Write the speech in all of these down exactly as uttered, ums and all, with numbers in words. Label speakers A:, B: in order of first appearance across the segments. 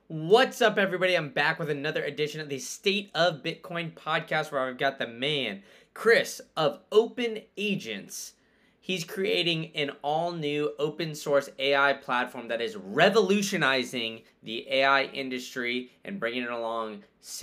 A: What's up, everybody? I'm back with another edition of the State of Bitcoin podcast where I've got the man, Chris of Open Agents. He's creating an all-new open source A I platform that is revolutionizing the A I industry and bringing it along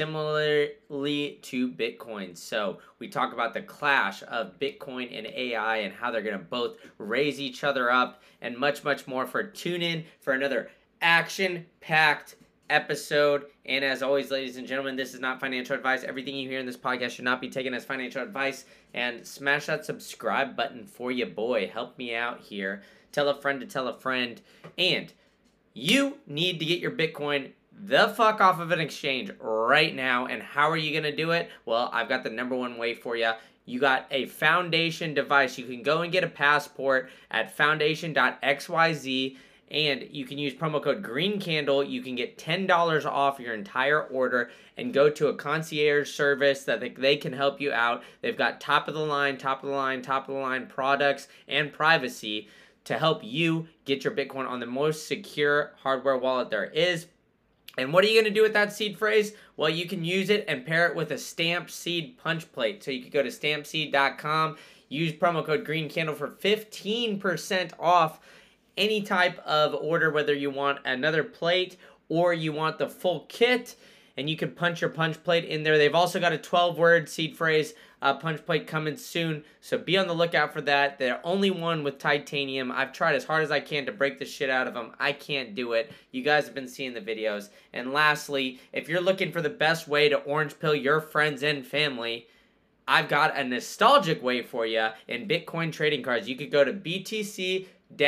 A: similarly to Bitcoin. So we talk about the clash of Bitcoin and A I and how they're going to both raise each other up and much, much more. For tune in for another action-packed episode. And as always, ladies and gentlemen, this is not financial advice. Everything you hear in this podcast should not be taken as financial advice. And smash that subscribe button for you, boy. Help me out here. Tell a friend to tell a friend. And you need to get your Bitcoin the fuck off of an exchange right now. And how are you going to do it? Well, I've got the number one way for you. You got a Foundation device. You can go and get a passport at foundation dot x y z. And you can use promo code GREENCANDLE. You can get ten dollars off your entire order and go to a concierge service that they can help you out. They've got top of the line, top of the line, top of the line products and privacy to help you get your Bitcoin on the most secure hardware wallet there is. And what are you going to do with that seed phrase? Well, you can use it and pair it with a Stamped Seed punch plate. So you could go to stamped seed dot com, use promo code GREENCANDLE for fifteen percent off any type of order, whether you want another plate or you want the full kit, and you can punch your punch plate in there. They've also got a twelve word seed phrase uh, punch plate coming soon, so be on the lookout for that. They're only one with titanium. I've tried as hard as I can to break the shit out of them. I can't do it. You guys have been seeing the videos. And lastly, if you're looking for the best way to orange pill your friends and family, I've got a nostalgic way for you in Bitcoin trading cards. You could go to B T C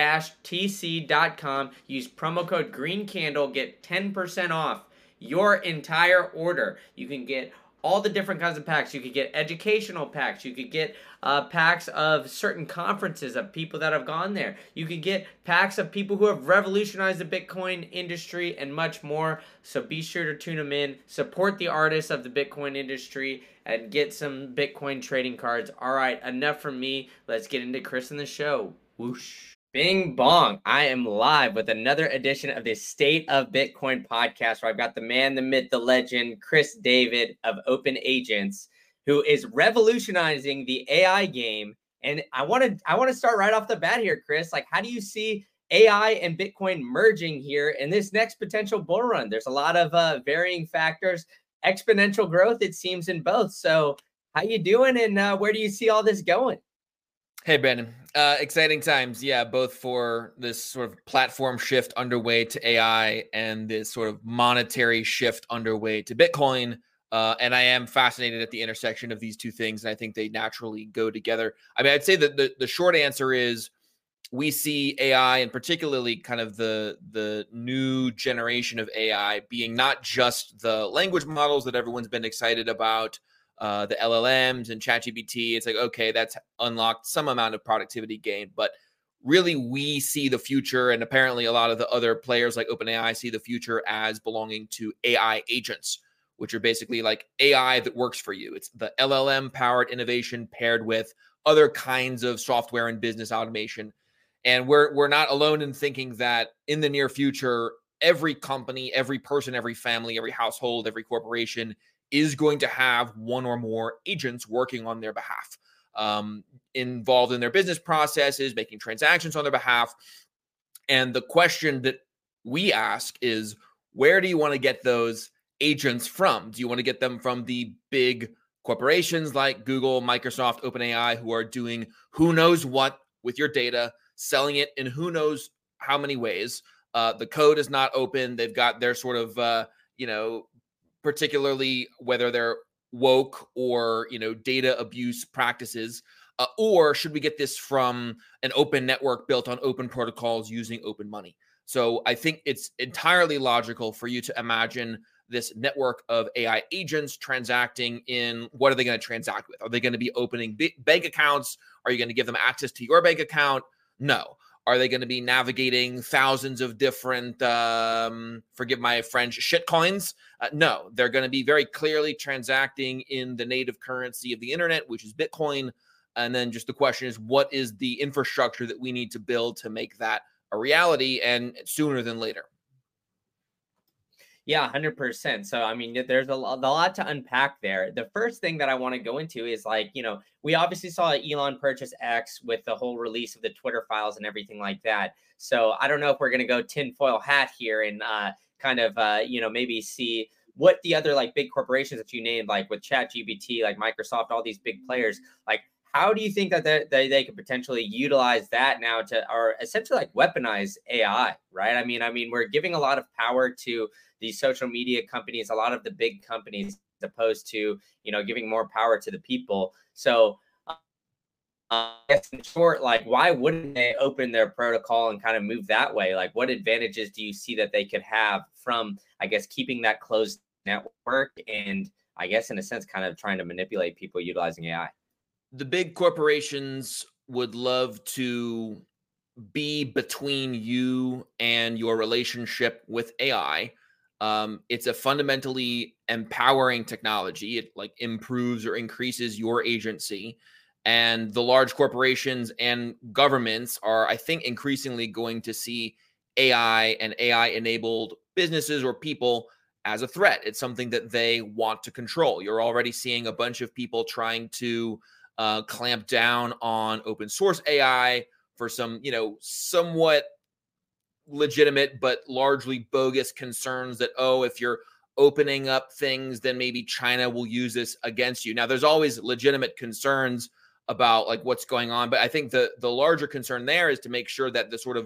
A: T C dot com, use promo code GREENCANDLE, get ten percent off your entire order. You can get all the different kinds of packs. You could get educational packs. You could get uh, packs of certain conferences of people that have gone there. You could get packs of people who have revolutionized the Bitcoin industry and much more. So be sure to tune them in. Support the artists of the Bitcoin industry and get some Bitcoin trading cards. All right, enough from me. Let's get into Chris and the show. Whoosh. Bing bong. I am live with another edition of the State of Bitcoin podcast where I've got the man, the myth, the legend, Chris David of Open Agents, who is revolutionizing the A I game. And I want to I want to start right off the bat here, Chris. Like, how do you see A I and Bitcoin merging here in this next potential bull run? There's a lot of uh, varying factors, exponential growth, it seems, in both. So how you doing, and uh, where do you see all this going?
B: Hey, Brandon. Uh, exciting times. Yeah, both for this sort of platform shift underway to A I and this sort of monetary shift underway to Bitcoin. Uh, and I am fascinated at the intersection of these two things. And I think they naturally go together. I mean, I'd say that the, the short answer is we see A I, and particularly kind of the, the new generation of A I, being not just the language models that everyone's been excited about, Uh, the L L Ms and ChatGPT. It's like, okay, that's unlocked some amount of productivity gain, but really we see the future, and apparently a lot of the other players like OpenAI see the future as belonging to A I agents, which are basically like A I that works for you. It's the L L M-powered innovation paired with other kinds of software and business automation. And we're we're not alone in thinking that in the near future, every company, every person, every family, every household, every corporation is going to have one or more agents working on their behalf, um, involved in their business processes, making transactions on their behalf. And the question that we ask is, where do you want to get those agents from? Do you want to get them from the big corporations like Google, Microsoft, OpenAI, who are doing who knows what with your data, selling it in who knows how many ways? Uh, the code is not open. They've got their sort of, uh, you know, particularly whether they're woke or, you know, data abuse practices, uh, or should we get this from an open network built on open protocols using open money? So I think it's entirely logical for you to imagine this network of A I agents transacting in, what are they going to transact with? Are they going to be opening bank accounts? Are you going to give them access to your bank account? No. Are they going to be navigating thousands of different, um, forgive my French, shit coins? Uh, no, they're going to be very clearly transacting in the native currency of the internet, which is Bitcoin. And then just the question is, what is the infrastructure that we need to build to make that a reality, and sooner than later?
A: Yeah, one hundred percent. So, I mean, there's a lot, a lot to unpack there. The first thing that I want to go into is like, you know, we obviously saw Elon purchase X with the whole release of the Twitter files and everything like that. So, I don't know if we're going to go tinfoil hat here and uh, kind of, uh, you know, maybe see what the other like big corporations that you named, like with ChatGPT, like Microsoft, all these big players, like, how do you think that they, they, they could potentially utilize that now to, or essentially like weaponize A I, right? I mean, I mean, we're giving a lot of power to these social media companies, a lot of the big companies, as opposed to, you know, giving more power to the people. So, uh, I guess in short, like, why wouldn't they open their protocol and kind of move that way? Like, what advantages do you see that they could have from, I guess, keeping that closed network and, I guess, in a sense, kind of trying to manipulate people utilizing A I?
B: The big corporations would love to be between you and your relationship with A I. Um, it's a fundamentally empowering technology. It like improves or increases your agency. And the large corporations and governments are, I think, increasingly going to see A I and A I enabled businesses or people as a threat. It's something that they want to control. You're already seeing a bunch of people trying to uh, clamp down on open source A I for some, you know, somewhat legitimate but largely bogus concerns that, oh, if you're opening up things, then maybe China will use this against you. Now, there's always legitimate concerns about like what's going on, but I think the the larger concern there is to make sure that the sort of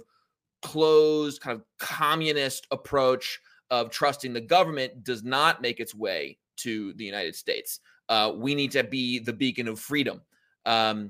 B: closed kind of communist approach of trusting the government does not make its way to the United States. Uh, we need to be the beacon of freedom. Um,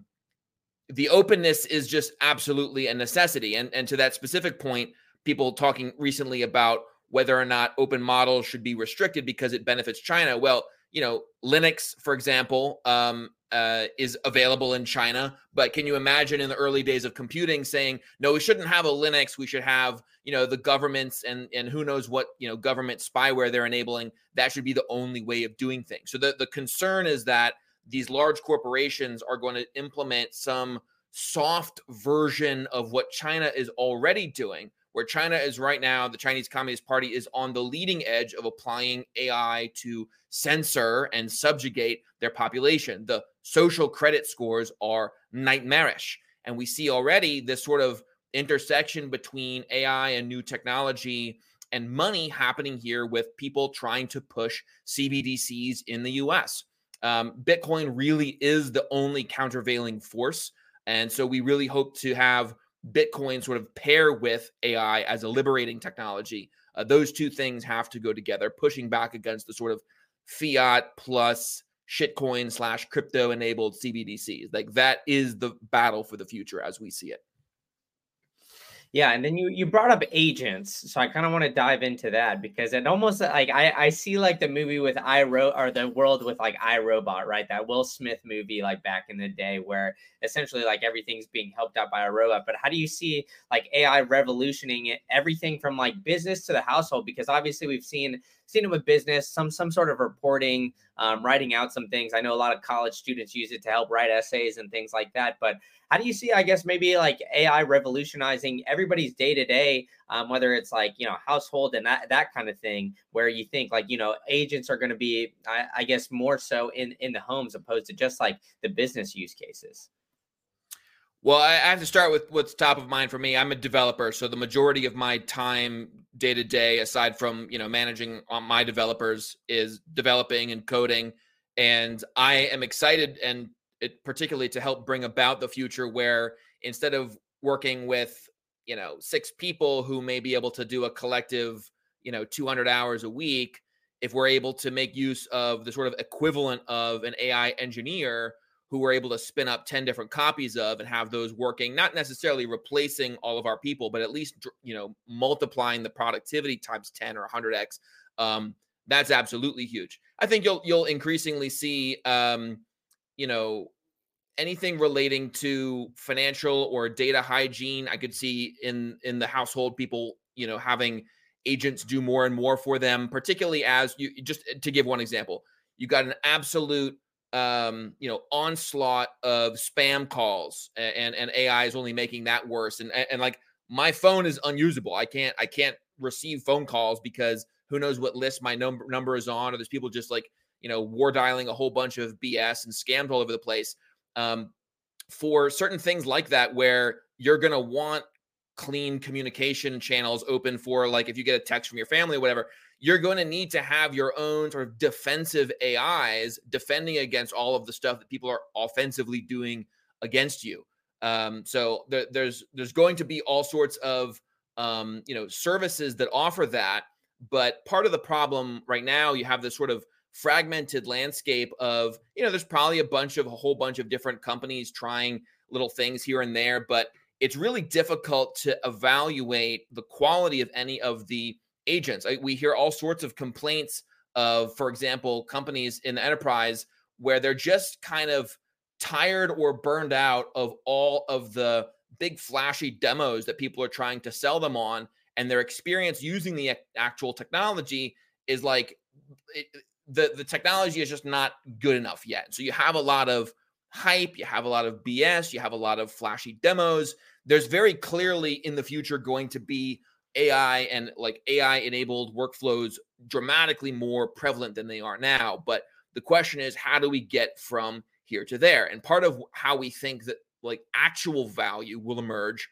B: the openness is just absolutely a necessity. And, and to that specific point, people talking recently about whether or not open models should be restricted because it benefits China. Well, you know, Linux, for example, um, uh, is available in China. But can you imagine in the early days of computing saying, no, we shouldn't have a Linux. We should have, you know, the governments and, and who knows what, you know, government spyware they're enabling. That should be the only way of doing things. So the, the concern is that these large corporations are going to implement some soft version of what China is already doing, where China is right now, the Chinese Communist Party is on the leading edge of applying A I to censor and subjugate their population. The social credit scores are nightmarish. And we see already this sort of intersection between A I and new technology and money happening here with people trying to push C B D Cs in the U S. Um, Bitcoin really is the only countervailing force. And so we really hope to have Bitcoin sort of pair with A I as a liberating technology. Uh, those two things have to go together, pushing back against the sort of fiat plus shitcoin slash crypto enabled C B D Cs. Like that is the battle for the future as we see it.
A: Yeah, and then you you brought up agents, so I kind of want to dive into that because it almost like I I see like the movie with iRo or the world with like iRobot, right? That Will Smith movie like back in the day where essentially like everything's being helped out by a robot. But how do you see like A I revolutioning it, everything from like business to the household? Because obviously we've seen seen it with business, some some sort of reporting, um, writing out some things. I know a lot of college students use it to help write essays and things like that, but how do you see, I guess, maybe like A I revolutionizing everybody's day to day, whether it's like, you know, household and that, that kind of thing, where you think like, you know, agents are going to be, I, I guess, more so in, in the homes opposed to just like the business use cases?
B: Well, I have to start with what's top of mind for me. I'm a developer, so the majority of my time day to day, aside from, you know, managing on my developers, is developing and coding. And I am excited and it particularly to help bring about the future where instead of working with, you know, six people who may be able to do a collective, you know, two hundred hours a week, if we're able to make use of the sort of equivalent of an A I engineer who we're able to spin up ten different copies of and have those working, not necessarily replacing all of our people, but at least, you know, multiplying the productivity times ten or one hundred x. Um, that's absolutely huge. I think you'll, you'll increasingly see, um, you know, anything relating to financial or data hygiene. I could see in in the household people, you know, having agents do more and more for them, particularly as you, just to give one example, you got an absolute um, you know, onslaught of spam calls, and and A I is only making that worse. And and like my phone is unusable. I can't I can't receive phone calls because who knows what list my number number is on, or there's people just like, you know, war dialing a whole bunch of B S and scams all over the place. Um, for certain things like that, where you're going to want clean communication channels open for, like, if you get a text from your family or whatever, you're going to need to have your own sort of defensive A Is defending against all of the stuff that people are offensively doing against you. Um, so there, there's there's going to be all sorts of um, you know, services that offer that. But part of the problem right now, you have this sort of fragmented landscape of, you know, there's probably a bunch of a whole bunch of different companies trying little things here and there, but it's really difficult to evaluate the quality of any of the agents. I, we hear all sorts of complaints of, for example, companies in the enterprise where they're just kind of tired or burned out of all of the big flashy demos that people are trying to sell them on, and their experience using the actual technology is like, it, the, the technology is just not good enough yet. So you have a lot of hype, you have a lot of B S, you have a lot of flashy demos. There's very clearly in the future going to be A I and like A I enabled workflows dramatically more prevalent than they are now. But the question is, how do we get from here to there? And part of how we think that like actual value will emerge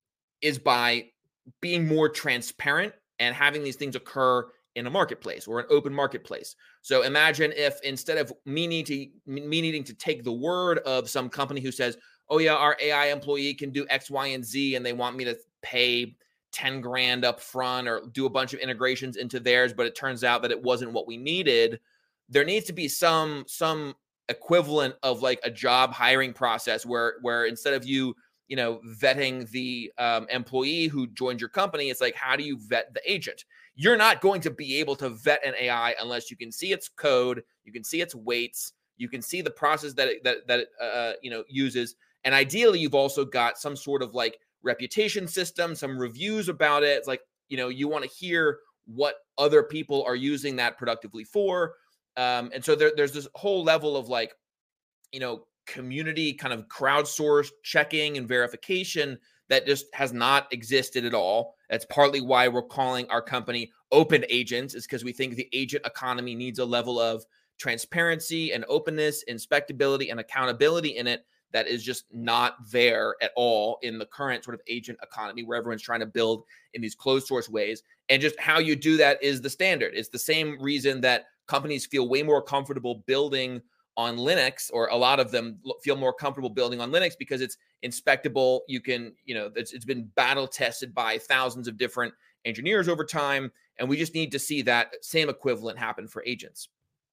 B: is by being more transparent and having these things occur in a marketplace or an open marketplace. So imagine if instead of me needing to, me needing to take the word of some company who says, oh yeah, our A I employee can do X, Y, and Z, and they want me to pay ten grand up front or do a bunch of integrations into theirs, but it turns out that it wasn't what we needed. There needs to be some, some equivalent of like a job hiring process where, where instead of you, you know, vetting the um, employee who joined your company, it's like, how do you vet the agent? You're not going to be able to vet an A I unless you can see its code, you can see its weights, you can see the process that it, that that it, uh, you know, uses, and ideally, you've also got some sort of like reputation system, some reviews about it. It's like, you know, you want to hear what other people are using that productively for, um, and so there, there's this whole level of like, you know, community kind of crowdsourced checking and verification that just has not existed at all. That's partly why we're calling our company Open Agents, is because we think the agent economy needs a level of transparency and openness, inspectability, and accountability in it that is just not there at all in the current sort of agent economy where everyone's trying to build in these closed source ways. And just how you do that is the standard. It's the same reason that companies feel way more comfortable building on Linux, or a lot of them feel more comfortable building on Linux because it's inspectable. You can, you know, it's, it's been battle tested by thousands of different engineers over time. And we just need to see that same equivalent happen for agents.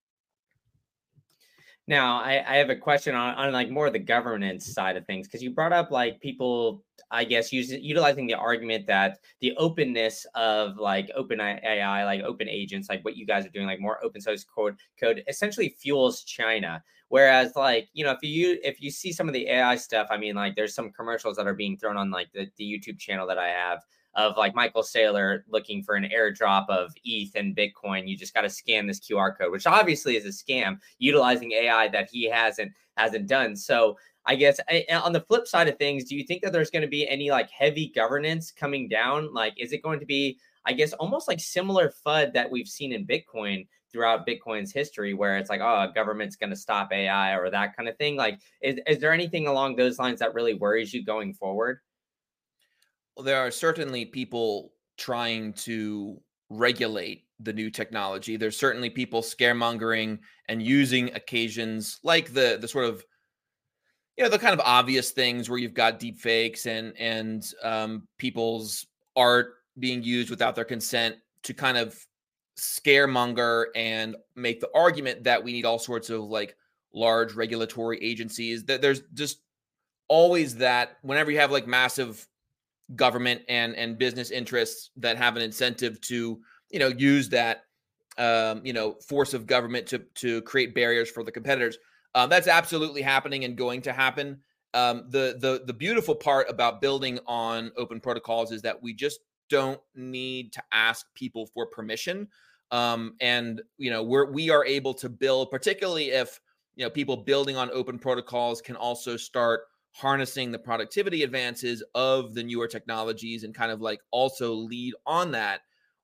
A: Now, I, I have a question on, on like more of the governance side of things, because you brought up like people, I guess, using utilizing the argument that the openness of like open A I, like open agents, like what you guys are doing, like more open source code, code essentially fuels China. Whereas, like, you know, if you if you see some of the A I stuff, I mean, like, there's some commercials that are being thrown on like the, the YouTube channel that I have of like Michael Saylor looking for an airdrop of E T H and Bitcoin. You just got to scan this Q R code, which obviously is a scam utilizing A I that he hasn't hasn't done. So I guess I, on the flip side of things, do you think that there's going to be any like heavy governance coming down? Like, is it going to be, I guess, almost like similar F U D that we've seen in Bitcoin throughout Bitcoin's history, where it's like, oh, government's going to stop A I or that kind of thing? Like, is, is there anything along those lines that really worries you going forward?
B: Well, there are certainly people trying to regulate the new technology. There's certainly people scaremongering and using occasions like the the sort of, you know, the kind of obvious things where you've got deep fakes and and um, people's art being used without their consent to kind of scaremonger and make the argument that we need all sorts of like large regulatory agencies. That there's just always that whenever you have like massive government and and business interests that have an incentive to, you know, use that um, you know, force of government to to create barriers for the competitors. Um, that's absolutely happening and going to happen. Um, the the the beautiful part about building on open protocols is that we just don't need to ask people for permission. Um, and you know, we're we are able to build, particularly if, you know, people building on open protocols can also start harnessing the productivity advances of the newer technologies and kind of like also lead on that.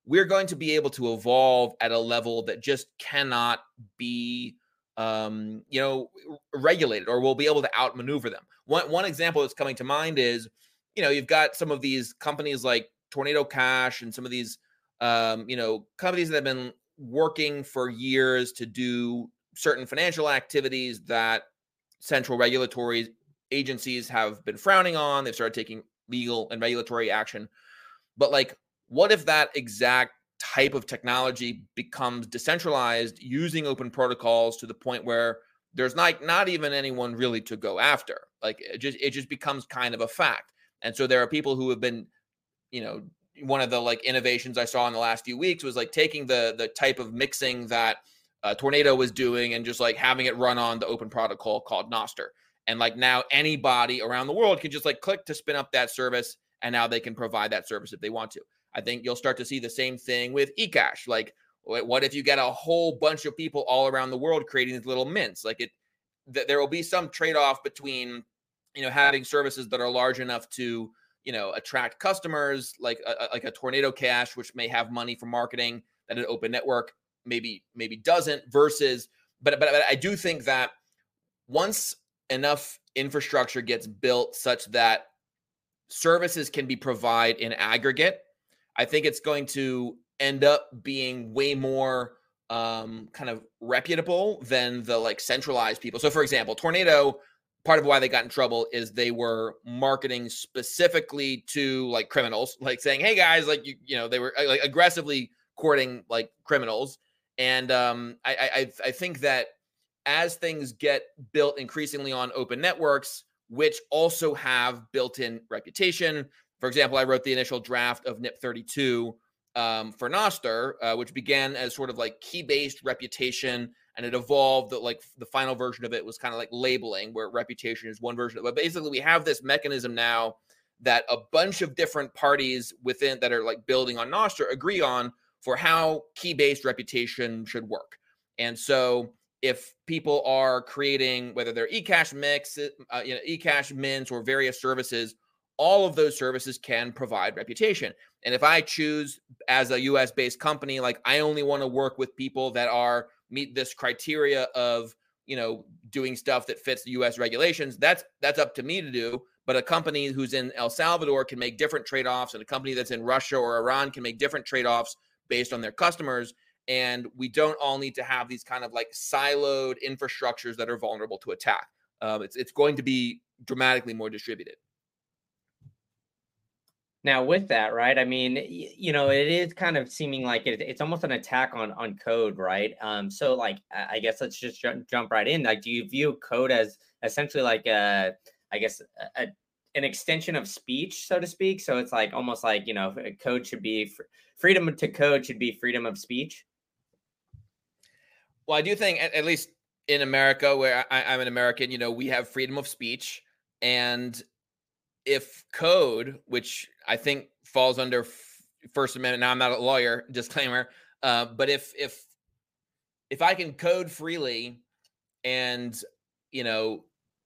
B: we're going to be able to evolve at a level that just cannot be, um, you know, regulated, or we'll be able to outmaneuver them. One, one example that's coming to mind is, you know, you've got some of these companies like Tornado Cash and some of these, um, you know, companies that have been working for years to do certain financial activities that central regulatory agencies have been frowning on. They've started taking legal and regulatory action. But like, what if that exact type of technology becomes decentralized using open protocols to the point where there's not, not even anyone really to go after? Like, it just, it just becomes kind of a fact. And so there are people who have been, you know, one of the like innovations I saw in the last few weeks was like taking the the type of mixing that uh, Tornado was doing and just like having it run on the open protocol called Nostr. And like now anybody around the world can just like click to spin up that service, and now they can provide that service if they want to. I think you'll start to see the same thing with eCash. Like, what if you get a whole bunch of people all around the world creating these little mints? Like, it, th- there will be some trade-off between, you know, having services that are large enough to, you know, attract customers, like a, like a Tornado Cash, which may have money for marketing that an open network maybe maybe doesn't. Versus, but but, but I do think that once enough infrastructure gets built such that services can be provided in aggregate, I think it's going to end up being way more um, kind of reputable than the like centralized people. So, for example, Tornado, part of why they got in trouble is they were marketing specifically to like criminals, like saying, "Hey guys, like you, you know," they were like aggressively courting like criminals. And um, I, I, I think that as things get built increasingly on open networks, which also have built-in reputation. For example, I wrote the initial draft of N I P thirty-two um, for Nostr, uh, which began as sort of like key-based reputation, and it evolved. That like the final version of it was kind of like labeling, where reputation is one version of it. But basically, we have this mechanism now that a bunch of different parties within that are like building on Nostr agree on for how key-based reputation should work. And so if people are creating, whether they're eCash mix, uh, you know, eCash mints or various services, all of those services can provide reputation. And if I choose as a U S based company, like I only want to work with people that are meet this criteria of, you know, doing stuff that fits the U S regulations, that's that's up to me to do. But a company who's in El Salvador can make different trade-offs, and a company that's in Russia or Iran can make different trade-offs based on their customers. And we don't all need to have these kind of like siloed infrastructures that are vulnerable to attack. Um, it's it's going to be dramatically more distributed.
A: Now, with that, right? I mean, y- you know, it is kind of seeming like it, it's almost an attack on on code, right? Um, so, like, I I guess let's just jump, jump right in. Like, do you view code as essentially like a, I guess, a, a an extension of speech, so to speak? So it's like almost like, you know, code should be fr- freedom to code should be freedom of speech.
B: Well, I do think, at, at least in America, where I, I'm an American, you know, we have freedom of speech. And if code, which I think falls under f- First Amendment, now I'm not a lawyer, disclaimer, uh, but if if if I can code freely, and you know,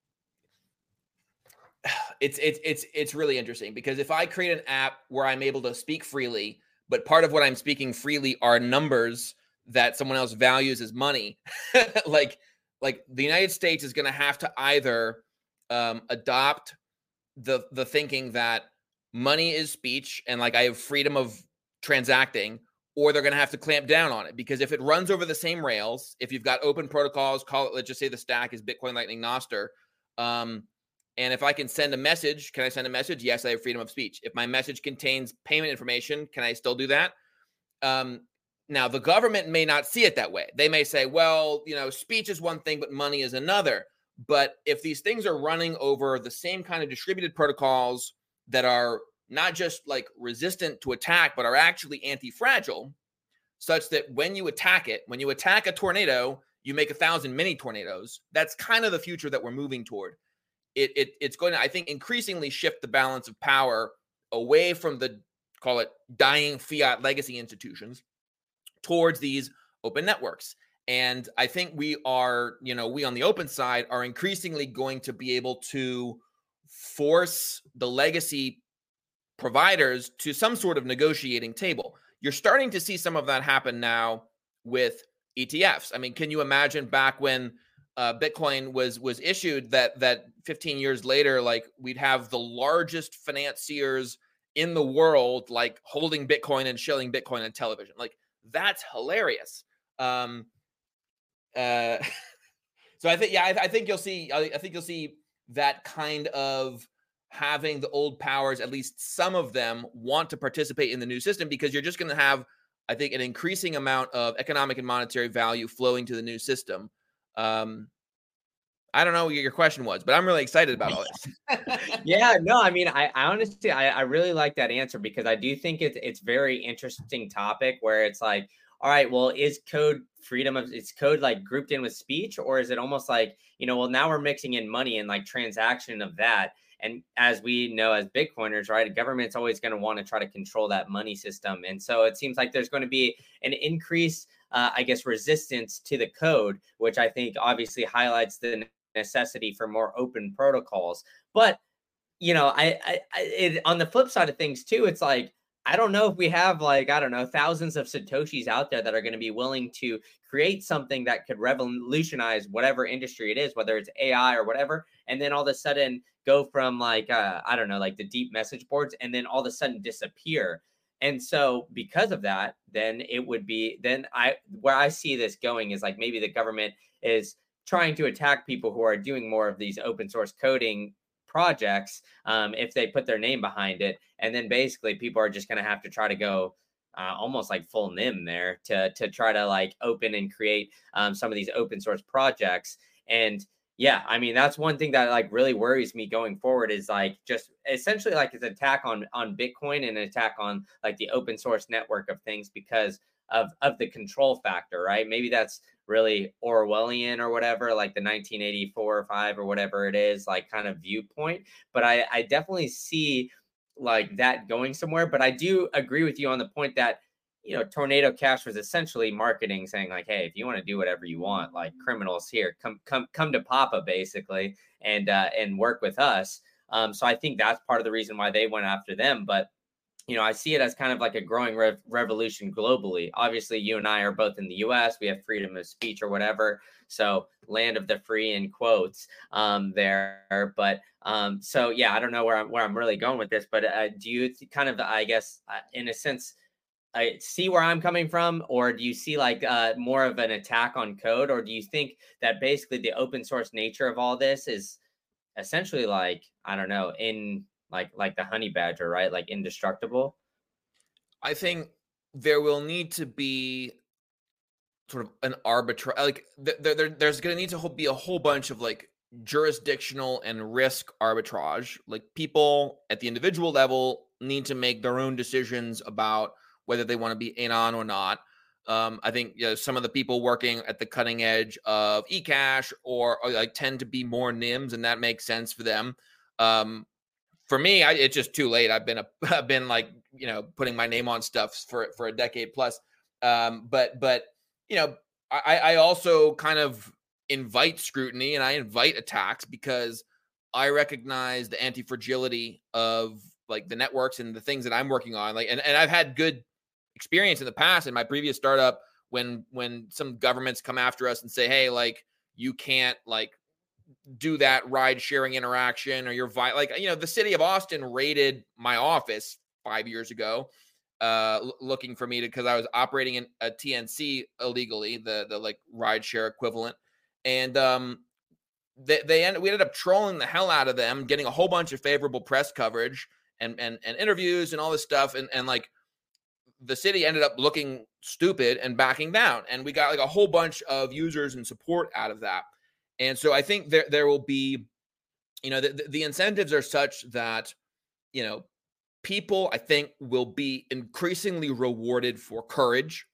B: it's it's it's it's really interesting, because if I create an app where I'm able to speak freely, but part of what I'm speaking freely are numbers that someone else values as money, like like the United States is going to have to either um, adopt the the thinking that money is speech and like I have freedom of transacting, or they're going to have to clamp down on it. Because if it runs over the same rails, if you've got open protocols, call it, let's just say the stack is Bitcoin, Lightning, Nostr, um, and if I can send a message, can I send a message? Yes, I have freedom of speech. If my message contains payment information, can I still do that? Um, now, the government may not see it that way. They may say, well, you know, speech is one thing, but money is another. But if these things are running over the same kind of distributed protocols that are not just like resistant to attack, but are actually anti-fragile, such that when you attack it, when you attack a tornado, you make a thousand mini tornadoes. That's kind of the future that we're moving toward. It, it it's going to, I think, increasingly shift the balance of power away from the, call it, dying fiat legacy institutions towards these open networks. And I think we are, you know, we on the open side are increasingly going to be able to force the legacy providers to some sort of negotiating table. you're starting to see some of that happen now with E T Fs. I mean, can you imagine back when uh, Bitcoin was was issued that that fifteen years later, like we'd have the largest financiers in the world, like holding Bitcoin and shilling Bitcoin on television? Like, that's hilarious. Um, uh, so I think, yeah, I, I think you'll see, I, I think you'll see that kind of having the old powers, at least some of them, want to participate in the new system, because you're just going to have, I think, an increasing amount of economic and monetary value flowing to the new system. Um, I don't know what your question was, but I'm really excited about all this.
A: Yeah, no, I mean, I, I honestly, I, I really like that answer, because I do think it's it's very interesting topic where it's like, all right, well, is code freedom of, is code like grouped in with speech, or is it almost like, you know, well, now we're mixing in money and like transaction of that. And as we know, as Bitcoiners, right, a government's always going to want to try to control that money system. And so it seems like there's going to be an increase, uh, I guess, resistance to the code, which I think obviously highlights the necessity for more open protocols. But you know, I, I, I it, on the flip side of things too, it's like, I don't know if we have like, I don't know, thousands of Satoshis out there that are going to be willing to create something that could revolutionize whatever industry it is, whether it's A I or whatever. And then all of a sudden go from like, uh, I don't know, like the deep message boards, and then all of a sudden disappear. And so because of that, then it would be, then I, where I see this going is like, maybe the government is trying to attack people who are doing more of these open source coding projects, um, if they put their name behind it. And then basically people are just going to have to try to go uh, almost like full N I M there to, to try to like open and create um, some of these open source projects. And yeah, I mean, that's one thing that like really worries me going forward, is like just essentially like it's an attack on, on Bitcoin and an attack on like the open source network of things, because of, of the control factor, right? Maybe that's really Orwellian or whatever, like the nineteen eighty-four or five or whatever it is, like kind of viewpoint. But I, I definitely see like that going somewhere. But I do agree with you on the point that, you know, Tornado Cash was essentially marketing, saying like, hey, if you want to do whatever you want, like criminals here, come come come to Papa basically, and uh, and work with us. Um, so I think that's part of the reason why they went after them. But you know, I see it as kind of like a growing rev- revolution globally. Obviously, you and I are both in the U S. We have freedom of speech or whatever. So land of the free in quotes um, there. But um, so, yeah, I don't know where I'm, where I'm really going with this, but uh, do you th- kind of, I guess, uh, in a sense, I see where I'm coming from, or do you see like uh, more of an attack on code? Or do you think that basically the open source nature of all this is essentially like, I don't know, in like like the honey badger, right? Like indestructible.
B: I think there will need to be sort of an arbitrary, like th- there, there's going to need to be a whole bunch of like jurisdictional and risk arbitrage. Like people at the individual level need to make their own decisions about whether they want to be in on or not. Um, I think you know, some of the people working at the cutting edge of eCash or, or like tend to be more N I Ms, and that makes sense for them. Um, for me, I, it's just too late. I've been a, I've been like you know putting my name on stuff for for a decade plus. Um, but but you know, I, I also kind of invite scrutiny and I invite attacks because I recognize the anti-fragility of like the networks and the things that I'm working on. Like, and, and I've had good experience in the past in my previous startup when when some governments come after us and say, hey, like you can't like do that ride sharing interaction or you're vi- like, you know, the city of Austin raided my office five years ago uh l- looking for me to because I was operating in a T N C illegally, the the like ride share equivalent. And um they, they ended, we ended up trolling the hell out of them, getting a whole bunch of favorable press coverage and and, and interviews and all this stuff. And, and like the city ended up looking stupid and backing down. And we got like a whole bunch of users and support out of that. And so I think there there will be, you know, the, the incentives are such that, you know, people, I think, will be increasingly rewarded for courage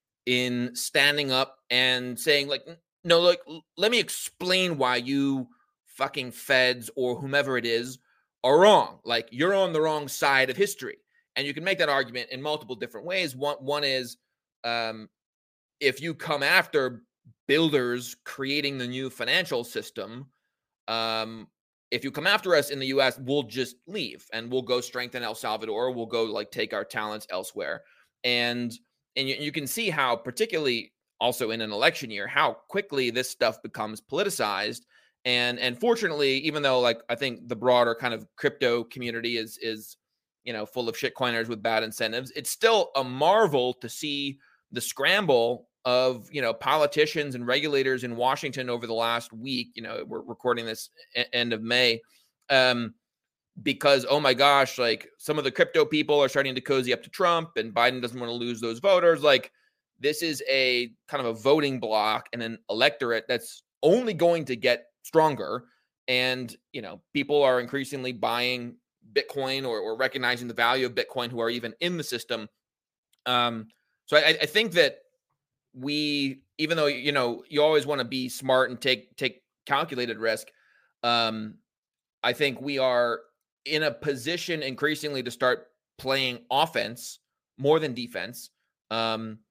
B: in standing up and saying, like, no, like, let me explain why you fucking feds or whomever it is are wrong. Like, you're on the wrong side of history. And you can make that argument in multiple different ways. One, one is um, if you come after builders creating the new financial system, um, if you come after us in the U S, we'll just leave and we'll go strengthen El Salvador. We'll go like take our talents elsewhere. And and you, you can see how, particularly also in an election year, how quickly this stuff becomes politicized. And and fortunately, even though like I think the broader kind of crypto community is is you know full of shitcoiners with bad incentives, it's still a marvel to see the scramble of you know politicians and regulators in Washington over the last week. You know, we're recording this e- end of May. Um, because oh my gosh, like some of the crypto people are starting to cozy up to Trump and Biden doesn't want to lose those voters. Like this is a kind of a voting block and an electorate that's only going to get stronger. And, you know, people are increasingly buying Bitcoin or, or recognizing the value of Bitcoin who are even in the system. Um, so I, I think that we, even though, you know, you always want to be smart and take, take calculated risk. Um, I think we are in a position increasingly to start playing offense more than defense. Um,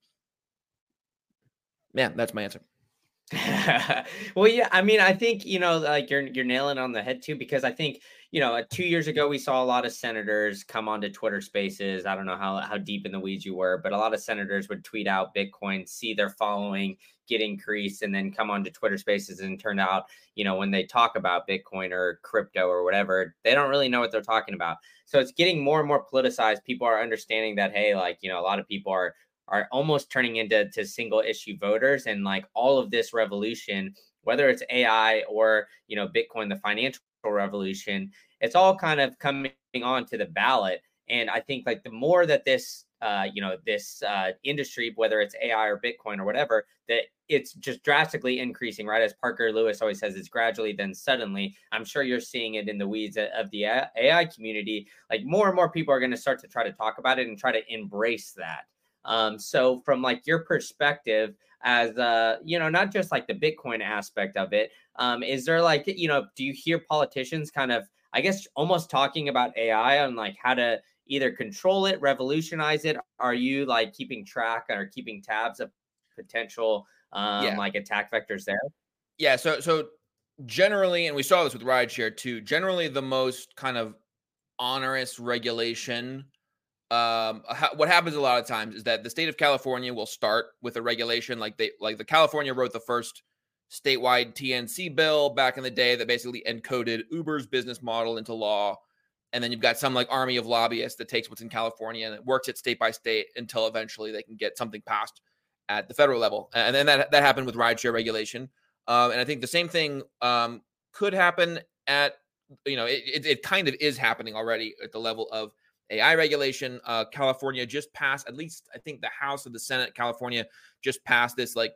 B: yeah, that's my answer.
A: Well, yeah, I mean, I think, you know, like you're you're nailing on the head too, because I think, you know, uh, two years ago we saw a lot of senators come onto Twitter Spaces. I don't know how how deep in the weeds you were, but a lot of senators would tweet out Bitcoin, see their following get increased, and then come onto Twitter Spaces. And turn out, you know, when they talk about Bitcoin or crypto or whatever, they don't really know what they're talking about. So it's getting more and more politicized. People are understanding that, hey, like, you know, a lot of people are are almost turning into to single issue voters, and like all of this revolution, whether it's A I or, you know, Bitcoin, the financial revolution, it's all kind of coming on to the ballot. And I think like the more that this uh, you know, this uh, industry, whether it's A I or Bitcoin or whatever, that it's just drastically increasing, right? As Parker Lewis always says, it's gradually, then suddenly. I'm sure you're seeing it in the weeds of the A I community. Like more and more people are going to start to try to talk about it and try to embrace that. Um, so from like your perspective as, uh, you know, not just like the Bitcoin aspect of it, um, is there like, you know, do you hear politicians kind of, I guess, almost talking about A I on like how to either control it, revolutionize it? Are you like keeping track or keeping tabs of potential um,
B: Yeah.
A: like attack vectors there?
B: Yeah. So, so generally, and we saw this with rideshare too, generally the most kind of onerous regulation. Um, ha- what happens a lot of times is that the state of California will start with a regulation like they, like the California wrote the first statewide T N C bill back in the day that basically encoded Uber's business model into law. And then you've got some like army of lobbyists that takes what's in California and it works it state by state until eventually they can get something passed at the federal level. And then that, that happened with rideshare regulation. Um, and I think the same thing um, could happen at, you know, it, it, it kind of is happening already at the level of A I regulation. Uh, California just passed, at least I think the House of the Senate, California just passed this like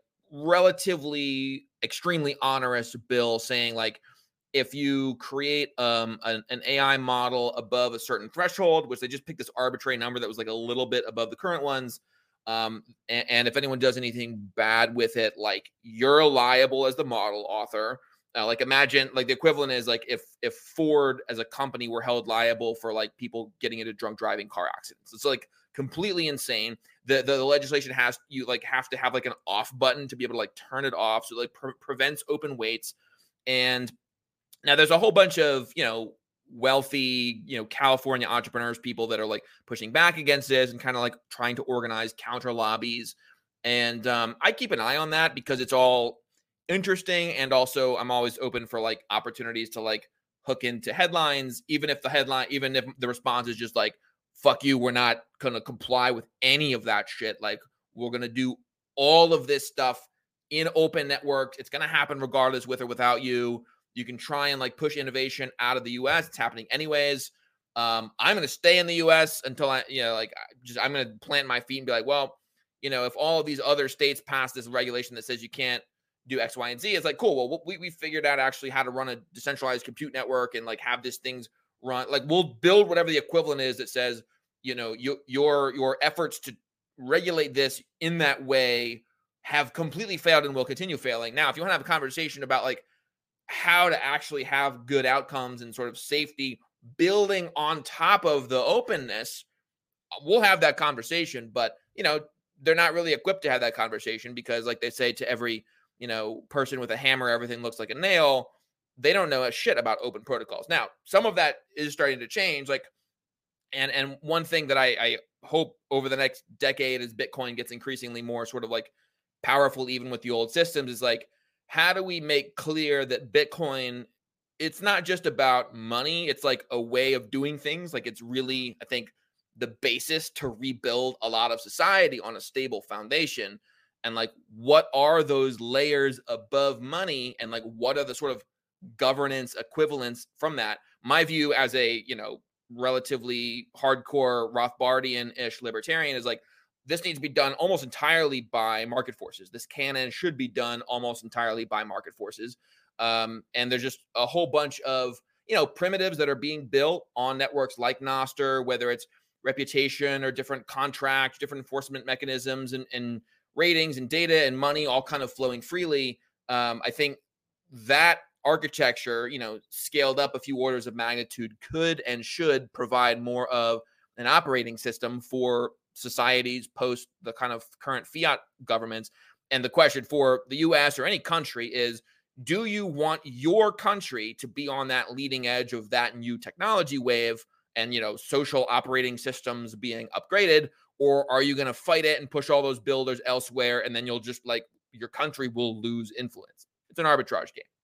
B: relatively extremely onerous bill saying like, if you create um, an, an A I model above a certain threshold, which they just picked this arbitrary number that was like a little bit above the current ones. Um, and, and if anyone does anything bad with it, like you're liable as the model author. Uh, like imagine like the equivalent is like if if Ford as a company were held liable for like people getting into drunk driving car accidents. It's like completely insane. The, the the legislation has you like have to have like an off button to be able to like turn it off, so it, like pre- prevents open weights. And now there's a whole bunch of you know wealthy you know California entrepreneurs, people that are like pushing back against this and kind of like trying to organize counter lobbies. And um, I keep an eye on that because it's all interesting, and also I'm always open for like opportunities to like hook into headlines, even if the headline, even if the response is just like fuck you, we're not gonna comply with any of that shit, like we're gonna do all of this stuff in open networks, it's gonna happen regardless with or without you. You can try and like push innovation out of the U S, it's happening anyways. um I'm gonna stay in the U S until I you know like just I'm gonna plant my feet and be like, well, you know if all of these other states pass this regulation that says you can't do X, Y, and Z. It's like, cool. Well, we, we figured out actually how to run a decentralized compute network and like have this things run. Like we'll build whatever the equivalent is that says, you know, you, your, your efforts to regulate this in that way have completely failed and will continue failing. Now, if you want to have a conversation about like how to actually have good outcomes and sort of safety building on top of the openness, we'll have that conversation. But, you know, they're not really equipped to have that conversation because like they say to every, you know, person with a hammer, everything looks like a nail. They don't know a shit about open protocols. Now, some of that is starting to change. Like, and and one thing that I, I hope over the next decade, as Bitcoin gets increasingly more sort of like powerful, even with the old systems, is like, how do we make clear that Bitcoin, it's not just about money, it's like a way of doing things. Like, it's really, I think, the basis to rebuild a lot of society on a stable foundation. And like, what are those layers above money, and like, what are the sort of governance equivalents from that? My view as a, you know, relatively hardcore Rothbardian-ish libertarian is like, this needs to be done almost entirely by market forces. This can and should be done almost entirely by market forces. Um, and there's just a whole bunch of, you know, primitives that are being built on networks like Nostr, whether it's reputation or different contracts, different enforcement mechanisms, and, and ratings and data and money all kind of flowing freely. Um, I think that architecture, you know, scaled up a few orders of magnitude, could and should provide more of an operating system for societies post the kind of current fiat governments. And the question for the U S or any country is, do you want your country to be on that leading edge of that new technology wave and, you know, social operating systems being upgraded? Or are you going to fight it and push all those builders elsewhere, and then you'll just like, your country will lose influence? It's an arbitrage game.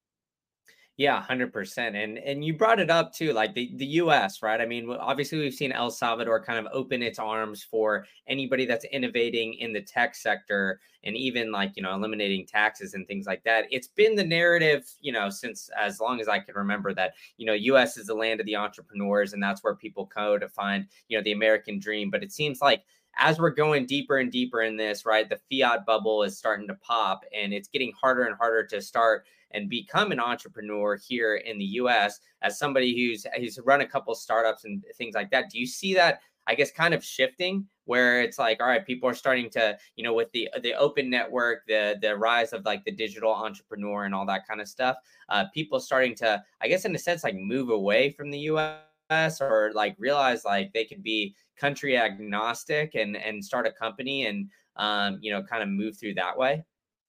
A: Yeah, one hundred percent. And and you brought it up too, like the, the U S, right? I mean, obviously we've seen El Salvador kind of open its arms for anybody that's innovating in the tech sector, and even like, you know, eliminating taxes and things like that. It's been the narrative, you know, since as long as I can remember, that, you know, U S is the land of the entrepreneurs, and that's where people go to find, you know, the American dream. But it seems like as we're going deeper and deeper in this, right, the fiat bubble is starting to pop, and it's getting harder and harder to start and become an entrepreneur here in the U S. As somebody who's who's run a couple of startups and things like that, do you see that, I guess, kind of shifting, where it's like, all right, people are starting to, you know, with the the open network, the the rise of like the digital entrepreneur and all that kind of stuff, uh, people starting to, I guess, in a sense, like move away from the U S, or like realize like they could be country agnostic and and start a company and um, you know, kind of move through that way?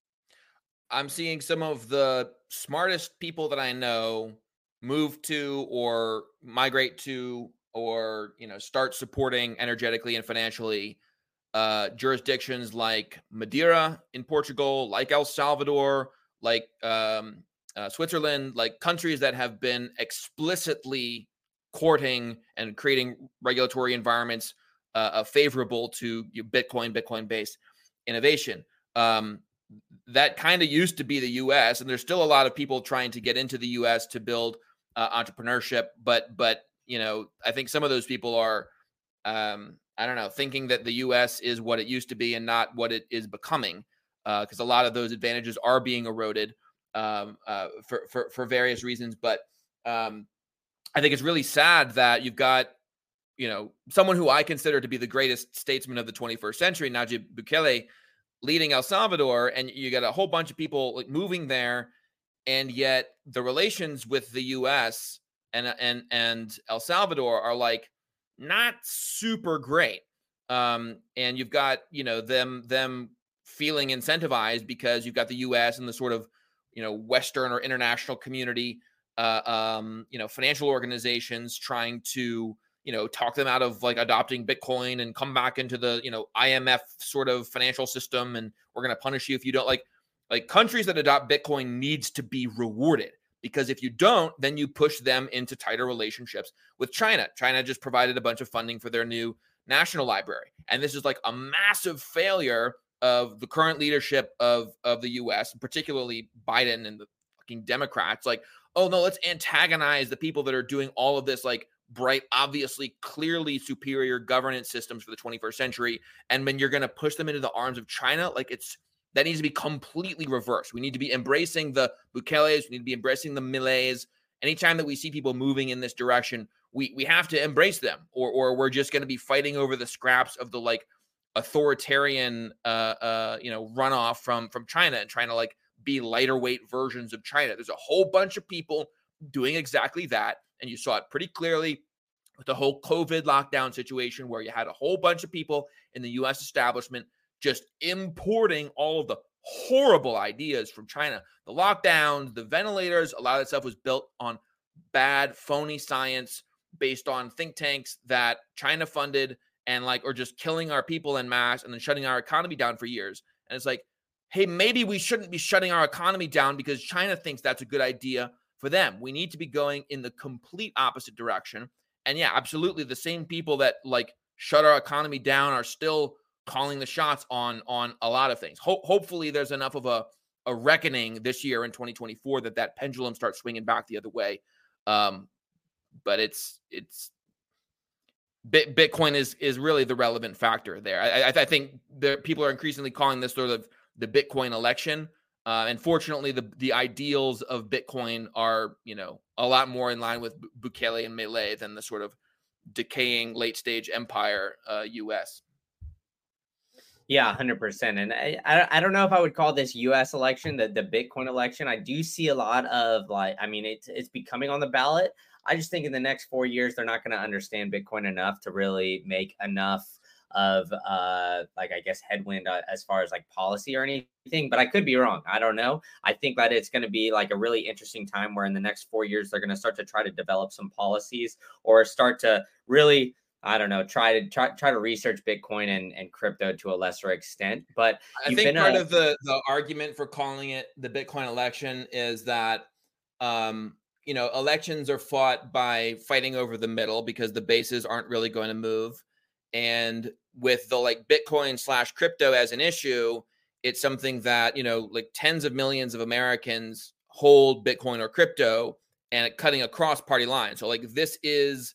B: I'm seeing some of the smartest people that I know move to or migrate to or, you know, start supporting energetically and financially uh, jurisdictions like Madeira in Portugal, like El Salvador, like um, uh, Switzerland, like countries that have been explicitly courting and creating regulatory environments uh, uh, favorable to Bitcoin, Bitcoin-based innovation. Um, that kind of used to be the U S, and there's still a lot of people trying to get into the U S to build uh, entrepreneurship. But, but you know, I think some of those people are, um, I don't know, thinking that the U S is what it used to be and not what it is becoming, because uh, a lot of those advantages are being eroded um, uh, for, for for various reasons. But um, I think it's really sad that you've got, you know, someone who I consider to be the greatest statesman of the twenty-first century, Nayib Bukele, leading El Salvador, and you got a whole bunch of people like moving there, and yet the relations with the U S and and and El Salvador are like not super great. Um, and you've got, you know, them them feeling incentivized because you've got the U S and the sort of, you know, Western or international community, uh, um, you know, financial organizations trying to, you know, talk them out of like adopting Bitcoin and come back into the, you know, I M F sort of financial system. And we're going to punish you if you don't. Like, like countries that adopt Bitcoin needs to be rewarded, because if you don't, then you push them into tighter relationships with China. China just provided a bunch of funding for their new national library. And this is like a massive failure of the current leadership of, of the U S, particularly Biden and the fucking Democrats. Like, oh no, let's antagonize the people that are doing all of this, like, bright, obviously, clearly superior governance systems for the twenty-first century. And when you're going to push them into the arms of China, like it's, that needs to be completely reversed. We need to be embracing the Bukeles. We need to be embracing the Millets. Anytime that we see people moving in this direction, we we have to embrace them, or or we're just going to be fighting over the scraps of the like authoritarian, uh, uh, you know, runoff from from China and trying to like be lighter weight versions of China. There's a whole bunch of people doing exactly that. And you saw it pretty clearly with the whole COVID lockdown situation, where you had a whole bunch of people in the U S establishment just importing all of the horrible ideas from China. The lockdowns, the ventilators, a lot of that stuff was built on bad, phony science based on think tanks that China funded and like, or just killing our people en masse and then shutting our economy down for years. And it's like, hey, maybe we shouldn't be shutting our economy down because China thinks that's a good idea for them. We need to be going in the complete opposite direction. And yeah, absolutely. The same people that like shut our economy down are still calling the shots on, on a lot of things. Ho- hopefully there's enough of a, a reckoning this year in twenty twenty-four that that pendulum starts swinging back the other way. Um, but it's, it's, Bitcoin is is really the relevant factor there. I, I, I think the people are increasingly calling this sort of the Bitcoin election. Uh, and fortunately, the the ideals of Bitcoin are, you know, a lot more in line with Bukele and Milei than the sort of decaying late stage empire uh, U S.
A: Yeah, one hundred percent. And I, I I don't know if I would call this U S election the, the Bitcoin election. I do see a lot of like, I mean, it's, it's becoming on the ballot. I just think in the next four years, they're not going to understand Bitcoin enough to really make enough of uh like, I guess, headwind uh, as far as like policy or anything. But I could be wrong. I don't know. I think that it's going to be like a really interesting time where in the next four years, they're going to start to try to develop some policies or start to really, I don't know, try to try try to research Bitcoin and, and crypto to a lesser extent. But
B: I
A: you've
B: think
A: been
B: part
A: a
B: of the the argument for calling it the Bitcoin election is that um, you know, elections are fought by fighting over the middle because the bases aren't really going to move. And with the like Bitcoin slash crypto as an issue, it's something that, you know, like tens of millions of Americans hold Bitcoin or crypto and cutting across party lines. So like this is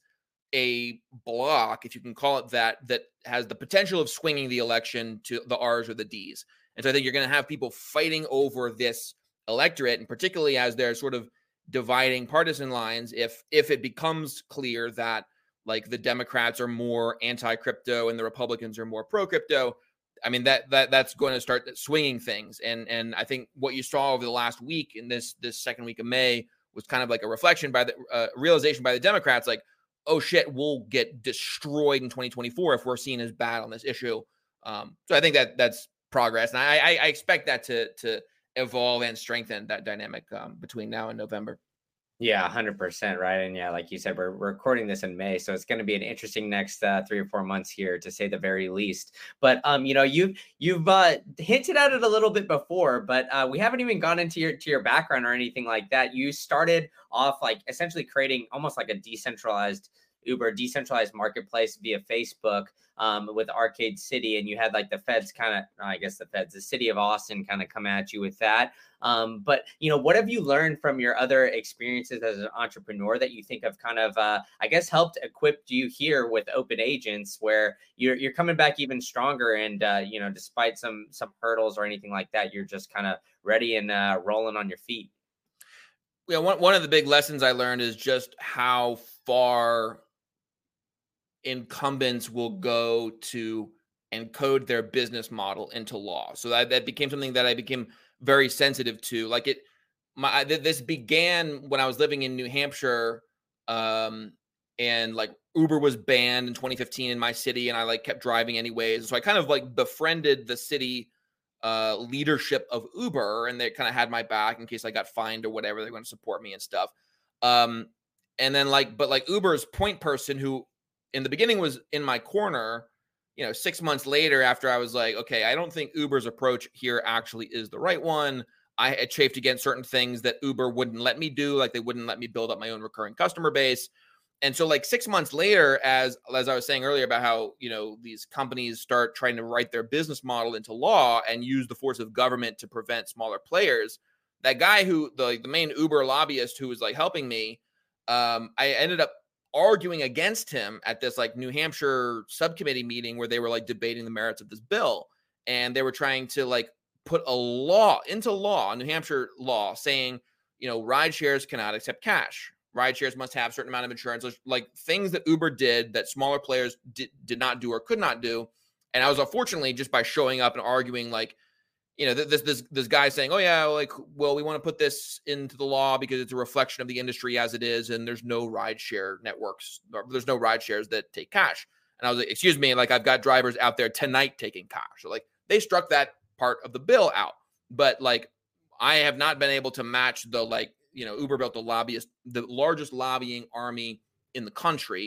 B: a block, if you can call it that, that has the potential of swinging the election to the R's or the D's. And so I think you're going to have people fighting over this electorate, and particularly as they're sort of dividing partisan lines, if if it becomes clear that like the Democrats are more anti-crypto and the Republicans are more pro-crypto, I mean that that that's going to start swinging things. And and I think what you saw over the last week in this this second week of May was kind of like a reflection by the uh, realization by the Democrats, like, oh shit, we'll get destroyed in twenty twenty-four if we're seen as bad on this issue. Um, so I think that that's progress, and I, I, I expect that to to evolve and strengthen that dynamic um, between now and November.
A: Yeah, one hundred percent, right. And yeah, like you said, we're, we're recording this in May, so it's going to be an interesting next uh, three or four months here, to say the very least. But um, you know, you've you've uh, hinted at it a little bit before, but uh, we haven't even gone into your to your background or anything like that. You started off like essentially creating almost like a decentralized Uber, decentralized marketplace via Facebook um, with Arcade City, and you had like the feds kind of, I guess the feds, the city of Austin kind of come at you with that. Um, but, you know, what have you learned from your other experiences as an entrepreneur that you think have kind of, uh, I guess, helped equip you here with Open Agents, where you're you're coming back even stronger, and, uh, you know, despite some some hurdles or anything like that, you're just kind of ready and uh, rolling on your feet?
B: Yeah, one one of the big lessons I learned is just how far incumbents will go to encode their business model into law. So that, that became something that I became very sensitive to. Like it, my this began when I was living in New Hampshire, um, and like Uber was banned in twenty fifteen in my city, and I like kept driving anyways. So I kind of like befriended the city uh, leadership of Uber, and they kind of had my back in case I got fined or whatever. They're going to support me and stuff. Um, and then like, but like Uber's point person, who in the beginning was in my corner, you know, six months later, after I was like, okay, I don't think Uber's approach here actually is the right one. I had chafed against certain things that Uber wouldn't let me do. Like they wouldn't let me build up my own recurring customer base. And so like six months later, as, as I was saying earlier about how, you know, these companies start trying to write their business model into law and use the force of government to prevent smaller players, that guy who the, like, the main Uber lobbyist who was like helping me, um, I ended up arguing against him at this like New Hampshire subcommittee meeting where they were like debating the merits of this bill. And they were trying to like put a law into law, New Hampshire law, saying, you know, ride shares cannot accept cash. Ride shares must have a certain amount of insurance, like things that Uber did that smaller players did, did not do or could not do. And I was unfortunately just by showing up and arguing, like, you know, this this this guy saying, oh yeah, like, well, we want to put this into the law because it's a reflection of the industry as it is, and there's no ride share networks, or there's no ride shares that take cash. And I was like, excuse me, like I've got drivers out there tonight taking cash. So like they struck that part of the bill out, but like I have not been able to match the like, you know, Uber built the lobbyist, the largest lobbying army in the country.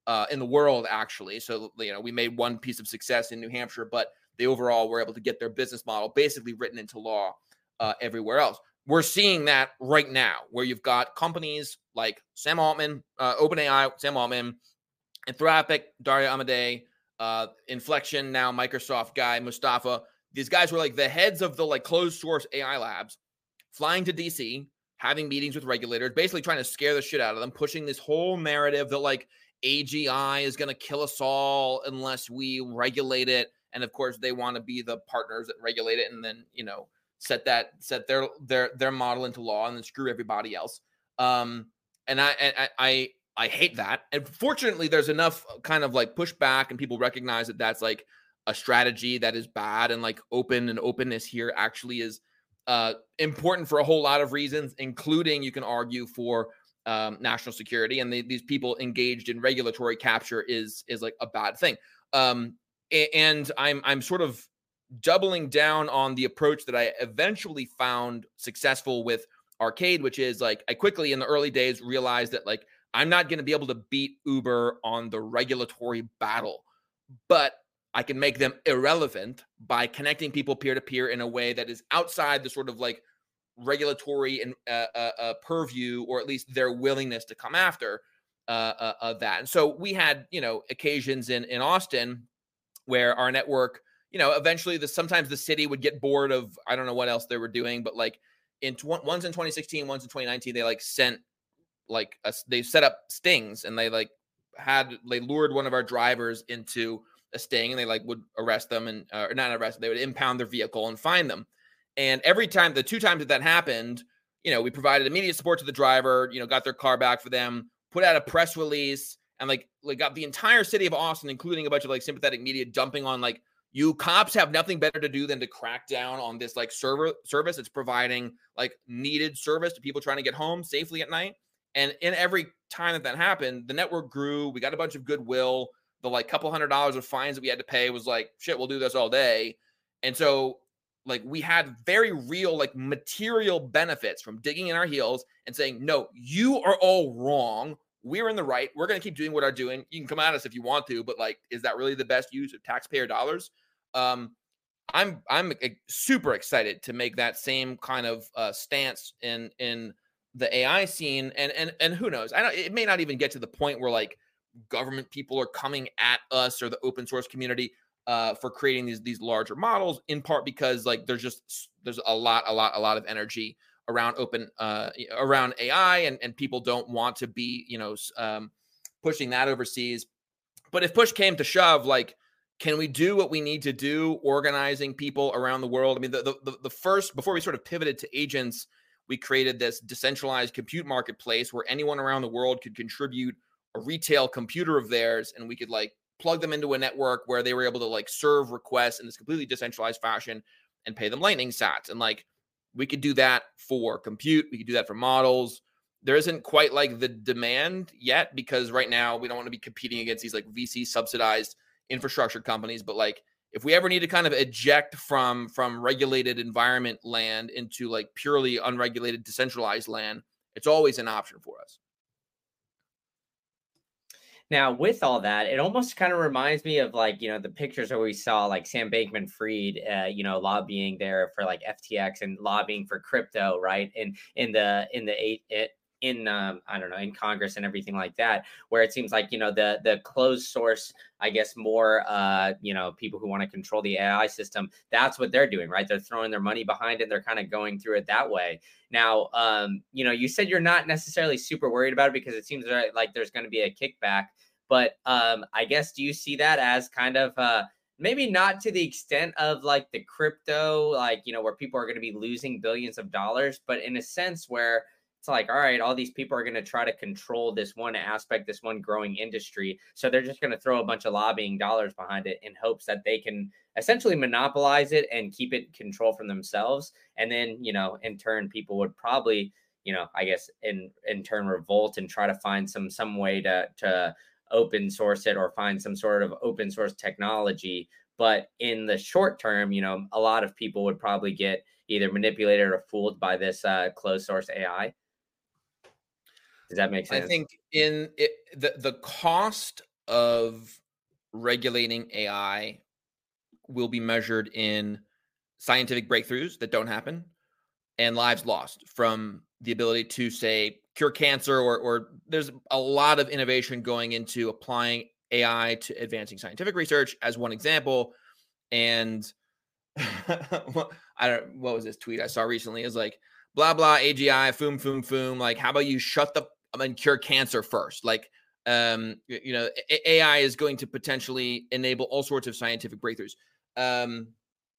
B: uh, in the world, actually. So, you know, we made one piece of success in New Hampshire, but they overall were able to get their business model basically written into law uh, everywhere else. We're seeing that right now, where you've got companies like Sam Altman, uh, OpenAI, Sam Altman, Anthropic, Dario Amodei, uh, Inflection, now Microsoft guy, Mustafa. These guys were like the heads of the like closed source A I labs, flying to D C, having meetings with regulators, basically trying to scare the shit out of them, pushing this whole narrative that like A G I is going to kill us all unless we regulate it. And of course, they want to be the partners that regulate it, and then, you know, set that set their their their model into law, and then screw everybody else. Um, and I I I I hate that. And fortunately, there's enough kind of like pushback, and people recognize that that's like a strategy that is bad, and like open and openness here actually is uh, important for a whole lot of reasons, including, you can argue, for um, national security. And they, these people engaged in regulatory capture is is like a bad thing. Um, and I'm I'm sort of doubling down on the approach that I eventually found successful with Arcade, which is like, I quickly in the early days realized that like I'm not going to be able to beat Uber on the regulatory battle, but I can make them irrelevant by connecting people peer to peer in a way that is outside the sort of like regulatory and uh, uh, uh, purview, or at least their willingness to come after uh, uh, uh, that. And so we had, you know, occasions in in Austin where our network, you know, eventually the sometimes the city would get bored of, I don't know what else they were doing, but like in tw- ones in twenty sixteen, ones in twenty nineteen, they like sent like a, they set up stings, and they like had they lured one of our drivers into a sting, and they like would arrest them, and uh, or not arrest, they would impound their vehicle and find them. And every time, the two times that that happened, you know, we provided immediate support to the driver, you know, got their car back for them, put out a press release, and like like got the entire city of Austin, including a bunch of like sympathetic media, dumping on like, you cops have nothing better to do than to crack down on this like server service that's providing like needed service to people trying to get home safely at night. And in every time that that happened, the network grew. We got a bunch of goodwill. The like couple hundred dollars of fines that we had to pay was like, shit, we'll do this all day. And so like we had very real like material benefits from digging in our heels and saying, no, you are all wrong. We're in the right. We're going to keep doing what we're doing. You can come at us if you want to, but like, is that really the best use of taxpayer dollars? Um, I'm I'm super excited to make that same kind of uh, stance in in the A I scene, and and and who knows? I don't. It may not even get to the point where like government people are coming at us or the open source community uh, for creating these these larger models. In part because like there's just there's a lot a lot a lot of energy around open uh, around A I, and and people don't want to be, you know, um, pushing that overseas. But if push came to shove, like, can we do what we need to do, organizing people around the world? I mean, the the the first, before we sort of pivoted to agents, we created this decentralized compute marketplace where anyone around the world could contribute a retail computer of theirs, and we could like plug them into a network where they were able to like serve requests in this completely decentralized fashion and pay them lightning sats. And like, we could do that for compute. We could do that for models. There isn't quite like the demand yet, because right now we don't want to be competing against these like V C subsidized infrastructure companies. But like, if we ever need to kind of eject from from regulated environment land into like purely unregulated decentralized land, it's always an option for us.
A: Now, with all that, it almost kind of reminds me of like, you know, the pictures where we saw like Sam Bankman-Fried, uh, you know, lobbying there for like F T X and lobbying for crypto, right? And in the in the eight it, in um, I don't know, in Congress and everything like that, where it seems like, you know, the the closed source, I guess, more uh, you know, people who want to control the A I system, that's what they're doing, right? They're throwing their money behind it. They're kind of going through it that way. Now, um, you know, you said you're not necessarily super worried about it because it seems like there's going to be a kickback. But um, I guess, do you see that as kind of uh, maybe not to the extent of like the crypto, like, you know, where people are going to be losing billions of dollars, but in a sense where it's like, all right, all these people are going to try to control this one aspect, this one growing industry. So they're just going to throw a bunch of lobbying dollars behind it in hopes that they can essentially monopolize it and keep it control from themselves. And then, you know, in turn, people would probably, you know, I guess in in turn revolt and try to find some some way to to open source it or find some sort of open source technology. But in the short term, you know, a lot of people would probably get either manipulated or fooled by this uh, closed source A I. Does that make sense?
B: I think in it, the the cost of regulating A I will be measured in scientific breakthroughs that don't happen and lives lost from the ability to, say, cure cancer, or, or there's a lot of innovation going into applying A I to advancing scientific research as one example. And I don't, what was this tweet I saw recently? Is like, blah, blah, A G I, foom, foom, foom. Like, how about you shut the, I mean, cure cancer first? Like, um, you know, A I is going to potentially enable all sorts of scientific breakthroughs. Um,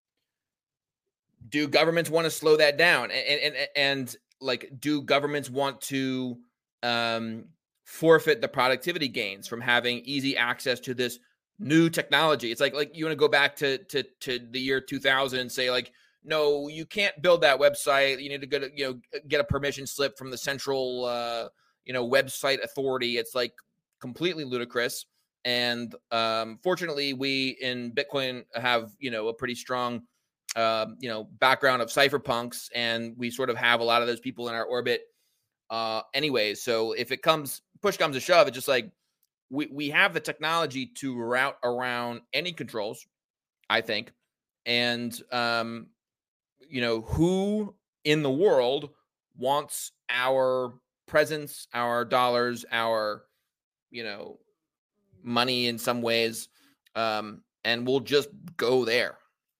B: do governments want to slow that down? And, and, and like, do governments want to um, forfeit the productivity gains from having easy access to this new technology? It's like, like you want to go back to, to, to the year two thousand and say like, no, you can't build that website. You need to go to, you know, get a permission slip from the central, uh, you know, website authority. It's like completely ludicrous. And um, fortunately, we in Bitcoin have, you know, a pretty strong, um, you know, background of cypherpunks, and we sort of have a lot of those people in our orbit uh, anyways. So if it comes, push comes to shove, it's just like, we, we have the technology to route around any controls, I think. And, um, you know, who in the world wants our presence, our dollars, our, you know, money in some ways? Um, and we'll just go there.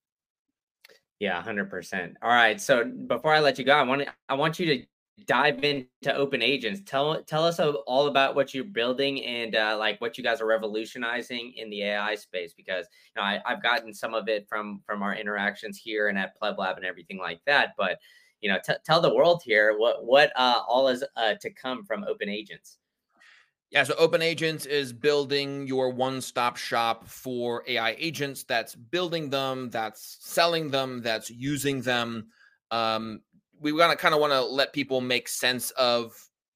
A: Yeah, one hundred percent. All right. So before I let you go, I want to, I want you to dive into Open Agents. Tell tell us all about what you're building and uh, like what you guys are revolutionizing in the A I space, because you know I, I've gotten some of it from from our interactions here and at Pleb Lab and everything like that. But you know, t- tell the world here what what uh, all is uh, to come from Open Agents.
B: Yeah, so Open Agents is building your one-stop shop for A I agents. That's building them, that's selling them, that's using them. Um, we want to kind of want to let people make sense of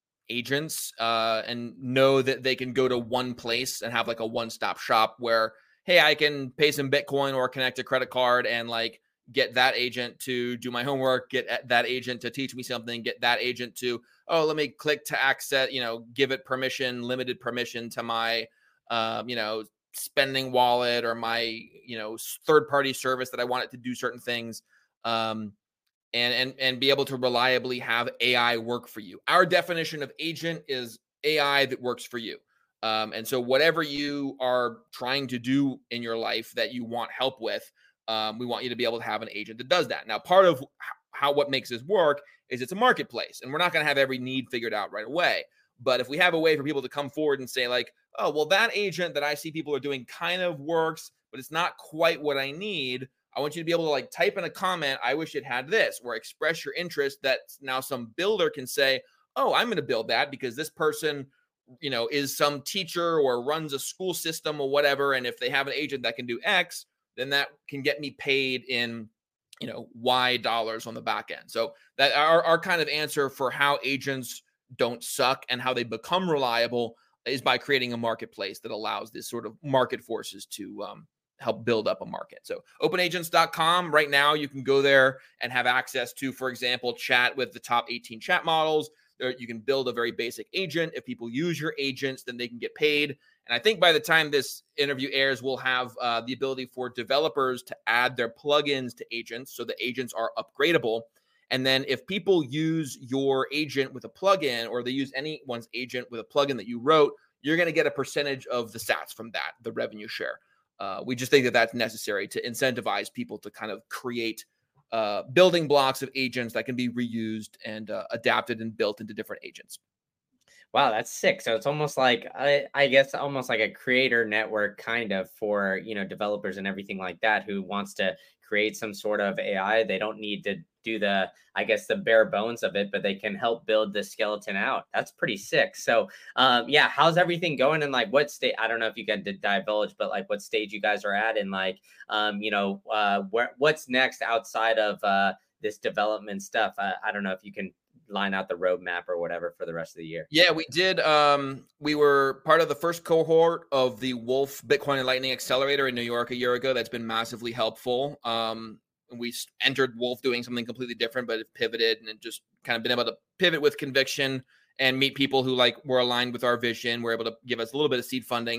B: agents uh, and know that they can go to one place and have like a one-stop shop where, hey, I can pay some Bitcoin or connect a credit card and like get that agent to do my homework, get that agent to teach me something, get that agent to, oh, let me click to access, you know, give it permission, limited permission to my, um, you know, spending wallet or my, you know, third party service that I want it to do certain things. Um, and, and, and be able to reliably have A I work for you. Our definition of agent is A I that works for you. Um, and so whatever you are trying to do in your life that you want help with, um, we want you to be able to have an agent that does that. Now, part of how what makes this work is it's a marketplace, and we're not going to have every need figured out right away. But if we have a way for people to come forward and say like, oh, well, that agent that I see people are doing kind of works, but it's not quite what I need, I want you to be able to like type in a comment, I wish it had this, or express your interest, that now some builder can say, oh, I'm going to build that because this person, you know, is some teacher or runs a school system or whatever. And if they have an agent that can do X, then that can get me paid in, you know, Y dollars on the back end. So that our, our kind of answer for how agents don't suck and how they become reliable is by creating a marketplace that allows this sort of market forces to um, help build up a market. So open agents dot com right now, you can go there and have access to, for example, chat with the top eighteen chat models. There, you can build a very basic agent. If people use your agents, then they can get paid. And I think by the time this interview airs, we'll have uh, the ability for developers to add their plugins to agents, so the agents are upgradable. And then if people use your agent with a plugin, or they use anyone's agent with a plugin that you wrote, you're going to get a percentage of the sats from that, the revenue share. Uh, we just think that that's necessary to incentivize people to kind of create uh, building blocks of agents that can be reused and uh, adapted and built into different agents.
A: Wow, that's sick. So it's almost like I, I guess almost like a creator network kind of for, you know, developers and everything like that who wants to create some sort of A I. They don't need to do the, I guess, the bare bones of it, but they can help build the skeleton out. That's pretty sick. So um, yeah, how's everything going? And like what state, I don't know if you can divulge, but like what stage you guys are at, and like, um, you know, uh, where, what's next outside of uh, this development stuff? I, I don't know if you can line out the roadmap or whatever for the rest of the year.
B: Yeah, we did. Um, we were part of the first cohort of the Wolf Bitcoin and Lightning Accelerator in New York a year ago. That's been massively helpful. Um, we entered Wolf doing something completely different, but it pivoted and it just kind of been able to pivot with conviction and meet people who like were aligned with our vision. We're able to give us a little bit of seed funding.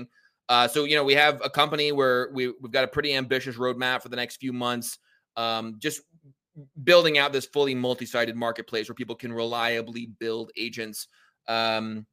B: Uh, so, you know, we have a company where we, we've got a pretty ambitious roadmap for the next few months, um, just building out this fully multi-sided marketplace where people can reliably build agents. Um,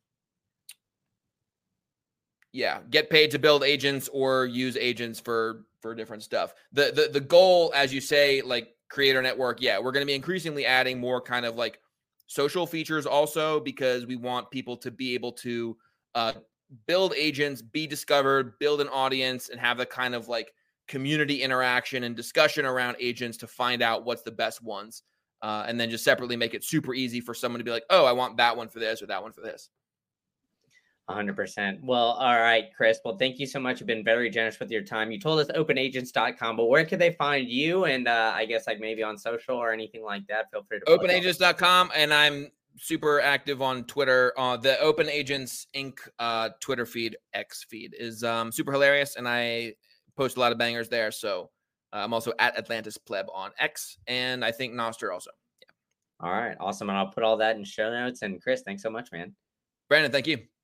B: yeah, get paid to build agents or use agents for for different stuff. The the the goal, as you say, like creator network, yeah, we're going to be increasingly adding more kind of like social features also, because we want people to be able to uh, build agents, be discovered, build an audience, and have the kind of like community interaction and discussion around agents to find out what's the best ones. Uh, and then just separately make it super easy for someone to be like, oh, I want that one for this or that one for this.
A: one hundred percent. Well, all right, Chris. Well, thank you so much. You've been very generous with your time. You told us open agents dot com, but where could they find you? And uh, I guess like maybe on social or anything like that. Feel free to
B: open agents dot com, and I'm super active on Twitter. Uh, the Open Agents Incorporated uh, Twitter feed, X feed, is um, super hilarious, and I post a lot of bangers there. So uh, I'm also at Atlantis Pleb on X, and I think Nostr also. Yeah.
A: All right, awesome. And I'll put all that in show notes. And Chris, thanks so much, man.
B: Brandon, thank you.